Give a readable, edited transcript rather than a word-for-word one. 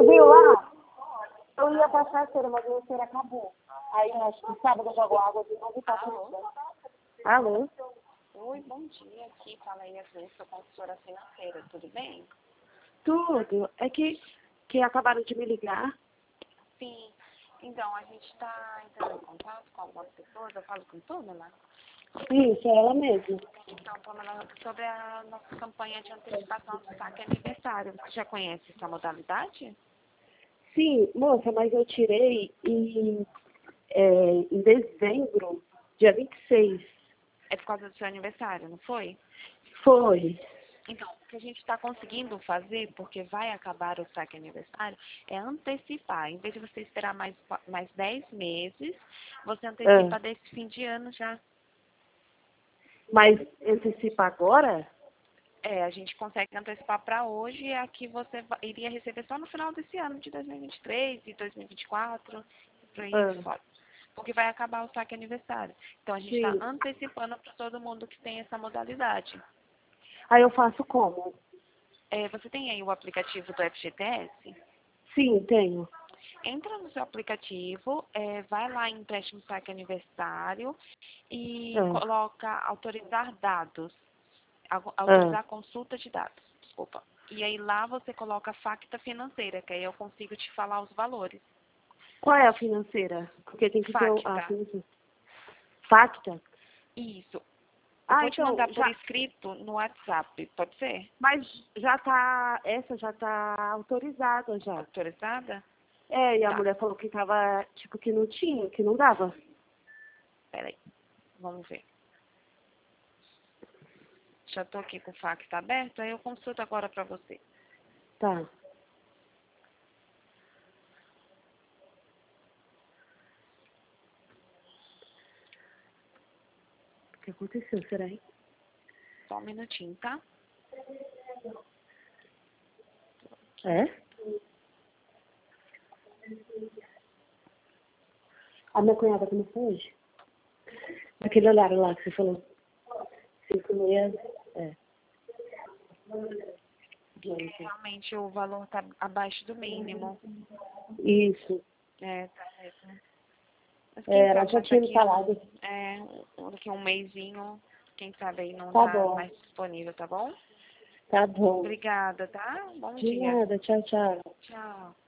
Você viu lá? Eu ia passar a cera, mas a cera acabou. Aí, acho que sábado eu jogo água de novo e passo. Alô? Oi, bom dia. Aqui fala aí, sou consultora financeira, tudo bem? Tudo. É que acabaram de me ligar. Sim. Então, a gente está entrando em contato com algumas pessoas, eu falo com Pamela. Isso, é ela mesma. Então, Pamela, sobre a nossa campanha de antecipação do saque aniversário, você já conhece essa modalidade? Sim, moça, mas eu tirei em dezembro, dia 26. É por causa do seu aniversário, não foi? Foi. Então, o que a gente está conseguindo fazer, porque vai acabar o saque aniversário, é antecipar. Em vez de você esperar mais 10 meses, você antecipa desse fim de ano já. Mas antecipa agora? É, a gente consegue antecipar para hoje e aqui você iria receber só no final desse ano de 2023 e 2024, por aí fora. Porque vai acabar o saque aniversário. Então, a gente está antecipando para todo mundo que tem essa modalidade. Aí eu faço como? Você tem aí o aplicativo do FGTS? Sim, tenho. Entra no seu aplicativo, vai lá em empréstimo saque aniversário e coloca autorizar dados, autorizar consulta de dados, desculpa. E aí lá você coloca facta financeira, que aí eu consigo te falar os valores. Qual é a financeira? Porque tem que ter a financeira. Facta? Isso. Eu vou te Então, mandar por escrito no WhatsApp, pode ser? Mas essa já tá autorizada já. Autorizada? E a mulher falou que tava, tipo, que não tinha, que não dava. Peraí, vamos ver. Já estou aqui com o facta aberto, aí eu consulto agora para você. Tá. O que aconteceu, será, hein? Só um minutinho, tá? A minha cunhada começou hoje. Aquele horário lá que você falou. 5h30. Realmente o valor está abaixo do mínimo. Isso. Tá mesmo. Mas Ela já tinha me falado. Daqui um mêsinho, quem sabe aí não Tá tá bom. mais disponível, tá bom? Tá bom. Obrigada, tá? Bom De dia. nada. Tchau, tchau. Tchau.